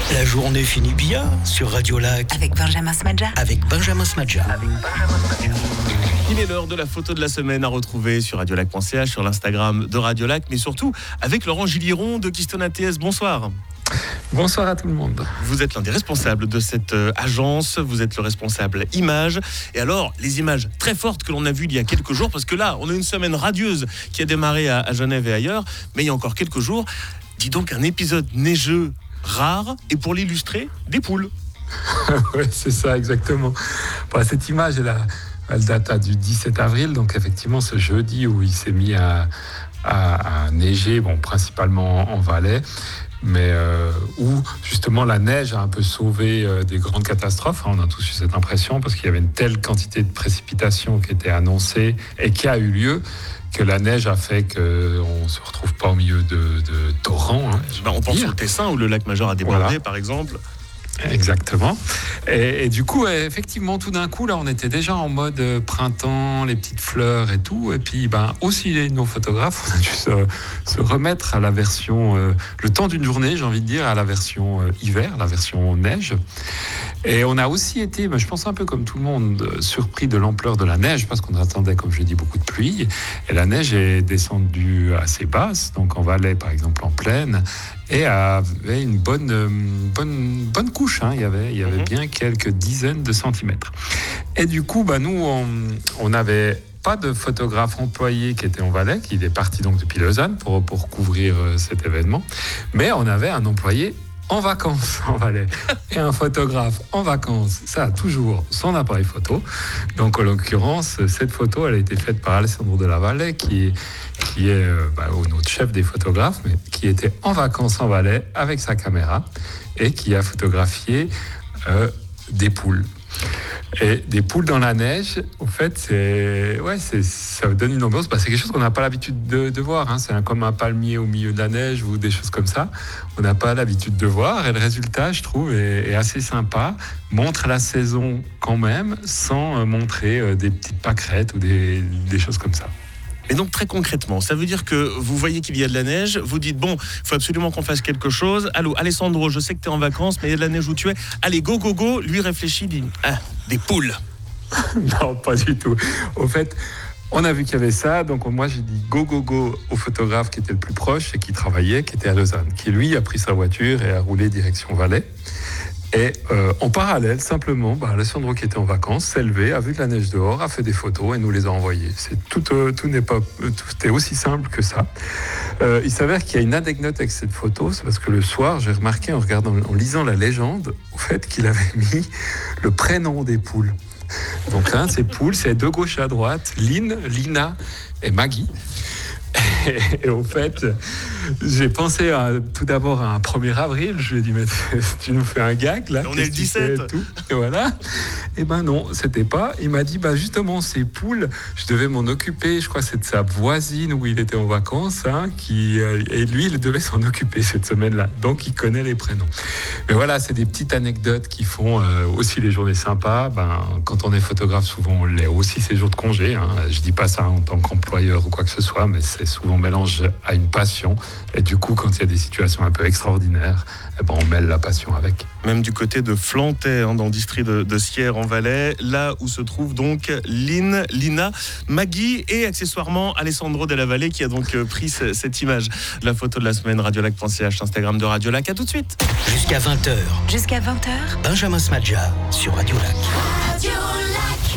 La journée finit bien sur Radio Lac. Avec Benjamin Smadja. Il est l'heure de la photo de la semaine à retrouver sur radiolac.ch, sur l'Instagram de Radio Lac, mais surtout avec Laurent Gilliron de Keystone ATS. Bonsoir. Bonsoir à tout le monde. Vous êtes l'un des responsables de cette agence, vous êtes le responsable images. Et alors, les images très fortes que l'on a vues il y a quelques jours, parce que là, on a une semaine radieuse qui a démarré à Genève et ailleurs, mais il y a encore quelques jours, dis donc un épisode neigeux rare, et pour l'illustrer, des poules. Oui, c'est ça, exactement. Cette image, elle date du 17 avril, donc effectivement, ce jeudi où il s'est mis à neiger, principalement en Valais, mais où justement la neige a un peu sauvé des grandes catastrophes. On a tous eu cette impression parce qu'il y avait une telle quantité de précipitations qui était annoncée et qui a eu lieu, que la neige a fait qu'on ne se retrouve pas au milieu de torrents. On pense au Tessin où le lac Majeur a débordé, par exemple. Exactement. Et du coup, effectivement, tout d'un coup, là, on était déjà en mode printemps, les petites fleurs et tout. Et puis, aussi, nos photographes, on a dû se remettre à la version, le temps d'une journée, j'ai envie de dire, à la version hiver, la version neige. Et on a aussi été, je pense un peu comme tout le monde, surpris de l'ampleur de la neige, parce qu'on attendait, comme je l'ai dit, beaucoup de pluie. Et la neige est descendue assez basse, donc en Valais, par exemple, en plaine, et avait une bonne couche. Il y avait bien quelques dizaines de centimètres. Et du coup, nous, on n'avait pas de photographe employé qui était en Valais, qui est parti donc depuis Lausanne pour couvrir cet événement, mais on avait un employé en vacances en Valais et un photographe en vacances, ça a toujours son appareil photo. Donc en l'occurrence, cette photo, elle a été faite par Alessandro de la Valle, qui est notre chef des photographes, mais qui était en vacances en Valais avec sa caméra et qui a photographié des poules. Et des poules dans la neige, au fait, ça donne une ambiance. C'est quelque chose qu'on n'a pas l'habitude de voir. C'est comme un palmier au milieu de la neige ou des choses comme ça. On n'a pas l'habitude de voir. Et le résultat, je trouve, est assez sympa. Montre la saison quand même, sans montrer des petites pâquerettes ou des choses comme ça. Et donc très concrètement, ça veut dire que vous voyez qu'il y a de la neige, vous dites il faut absolument qu'on fasse quelque chose. Allô, Alessandro, je sais que tu es en vacances, mais il y a de la neige où tu es. Allez, go, go, go. Lui réfléchit, dit des poules. Non, pas du tout. Au fait, on a vu qu'il y avait ça, donc moi j'ai dit go, go, go au photographe qui était le plus proche et qui travaillait, qui était à Lausanne, qui lui a pris sa voiture et a roulé direction Valais. Et en parallèle, simplement, Alessandro qui était en vacances s'est levé, a vu de la neige dehors, a fait des photos et nous les a envoyées. Tout est aussi simple que ça. Il s'avère qu'il y a une anecdote avec cette photo, c'est parce que le soir, j'ai remarqué en lisant la légende, au fait qu'il avait mis le prénom des poules. Donc ces poules, c'est de gauche à droite, Lina et Maggie. Et au fait, j'ai pensé tout d'abord à un 1er avril. Je lui ai dit, mais tu nous fais un gag là? On est le 17. Et voilà. Et non, c'était pas. Il m'a dit, justement, ces poules, je devais m'en occuper. Je crois que c'est de sa voisine où il était en vacances, et lui, il devait s'en occuper cette semaine-là. Donc, il connaît les prénoms. Mais voilà, c'est des petites anecdotes qui font aussi les journées sympas. Quand on est photographe, souvent, on l'est aussi ces jours de congé. Je dis pas ça en tant qu'employeur ou quoi que ce soit, mais c'est souvent mélange à une passion. Et du coup, quand il y a des situations un peu extraordinaires, on mêle la passion avec. Même du côté de Flantais, dans le district de Sierre en Valais, là où se trouve donc Lina, Maggie et accessoirement Alessandro de la Valle qui a donc pris cette image. La photo de la semaine, radiolac.ch, Instagram de Radio Lac. À tout de suite. Jusqu'à 20h. Jusqu'à 20h. Benjamin Smadja sur Radio Lac.